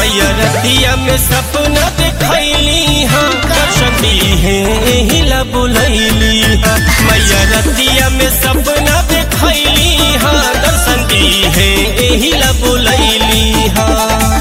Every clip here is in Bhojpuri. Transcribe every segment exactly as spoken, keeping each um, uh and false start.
मैया रतिया में सपना देखैली हाँ दर्शन दीहे एहिला बुलैली हाँ मैया रतिया में सपना देखैली हाँ दर्शन दीहे एहिला बुलैली हाँ।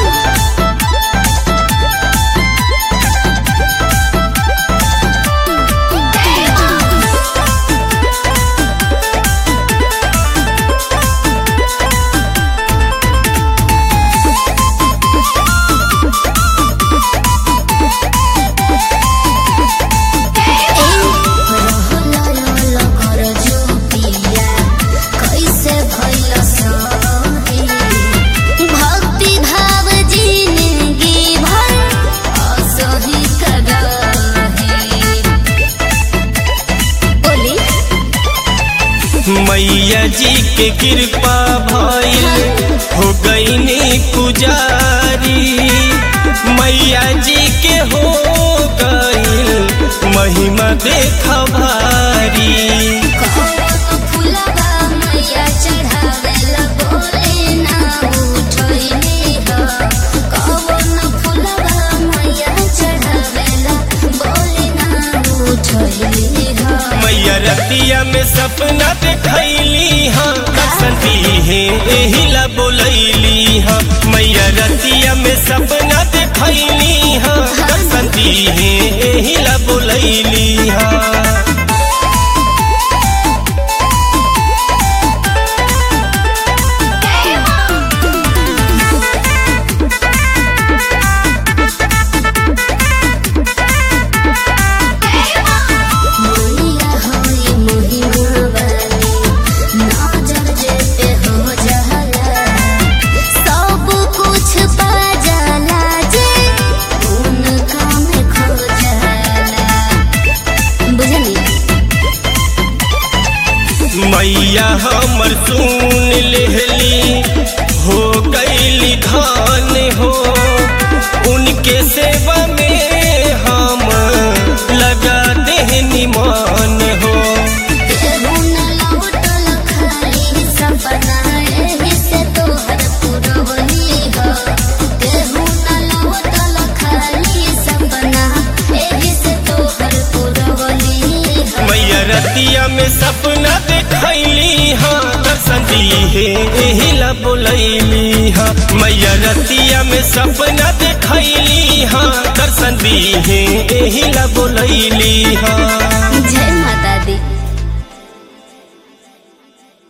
मैया जी के कृपा भइल हो गईनी पुजारी मैया जी के हो गईल महिमा देखा भारी। मैया रतिया में सपना देखैली हाँ दर्शन दीहे एहिला बुलैली हाँ मैया रतिया में सपना देखैली हाँ दर्शन दीहे एहिला बुलैली हाँ। मैया हमर सुन लेहली हो गईली धान हो उनके सेवा में हम लगा देहनी मान हो। मैया रतिया में सपना देखैली हाँ दर्शन दीहे एहिला बुलैली हाँ मैया रतिया में सपना देखैली हाँ दर्शन दीहे एहिला बुलैली हाँ।